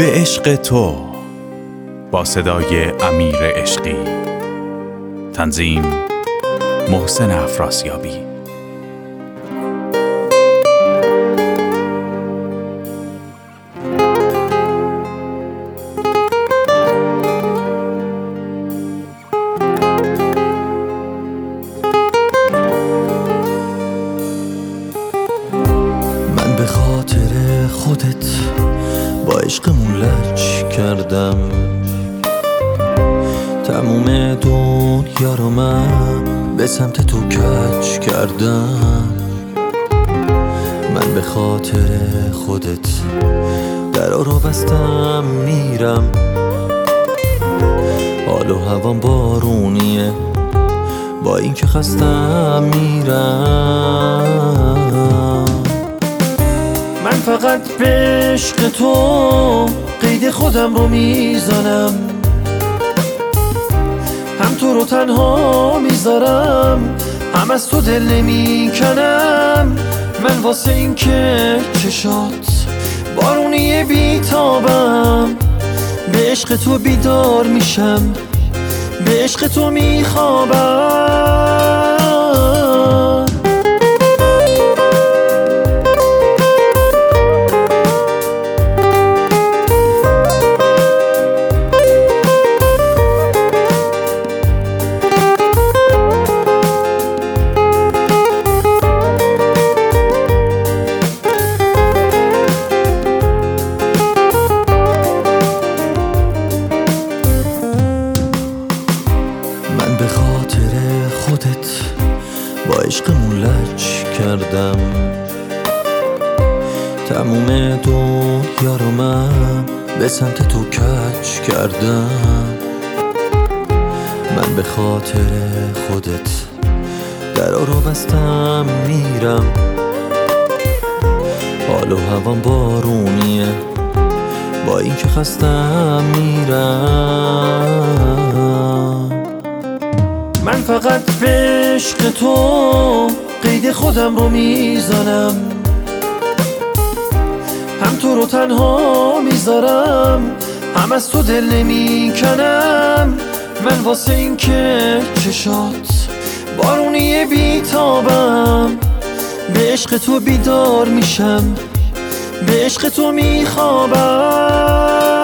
به عشق تو با صدای امیر عشقی، تنظیم محسن افراسیابی. من به خاطر خودت با عشقمون لج کردم، تموم دنیا رو من به سمت تو کج کردم. من به خاطر خودت درا رو بستم میرم، حال و هوام بارونیه با این که خستم میرم. من فقط به عشق تو قید خودم رو میزنم، هم تو رو تنها میذارم، هم از تو دل نمیکنم. من واسه این که چشات بارونی بیتابم، به عشق تو بیدار میشم، به عشق تو میخوابم. من به خاطر خودت با عشقمون لج کردم، تموم دنیا رو من به سمت تو کج کردم. من به خاطر خودت درا رو بستم میرم، حال و هوام بارونیه با این که خستم میرم. من فقط به عشق تو قید خودم رو میزنم، هم تو رو تنها میذارم، هم از تو دل نمیکنم. من واسه این که چشات بارونی بیتابم، به عشق تو بیدار میشم، به عشق تو میخوابم.